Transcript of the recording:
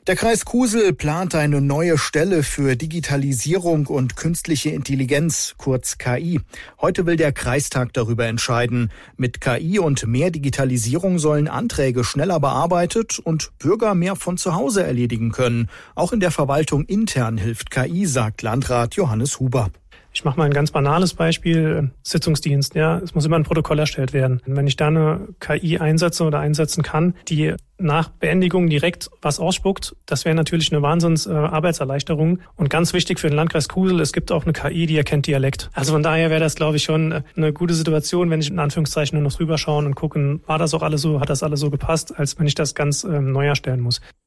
Der Kreis Kusel plant eine neue Stelle für Digitalisierung und künstliche Intelligenz, kurz KI. Heute will der Kreistag darüber entscheiden. Mit KI und mehr Digitalisierung sollen Anträge schneller bearbeitet und Bürger mehr von zu Hause erledigen können. Auch in der Verwaltung intern hilft KI, sagt Landrat Johannes Huber. Ich mache mal ein ganz banales Beispiel, Sitzungsdienst. Ja, es muss immer ein Protokoll erstellt werden. Wenn ich da eine KI einsetze oder einsetzen kann, die nach Beendigung direkt was ausspuckt, das wäre natürlich eine Arbeitserleichterung. Und ganz wichtig für den Landkreis Kusel, es gibt auch eine KI, die erkennt Dialekt. Also von daher wäre das, glaube ich, schon eine gute Situation, wenn ich in Anführungszeichen nur noch drüber schauen und gucken, war das auch alles so, hat das alles so gepasst, als wenn ich das ganz neu erstellen muss.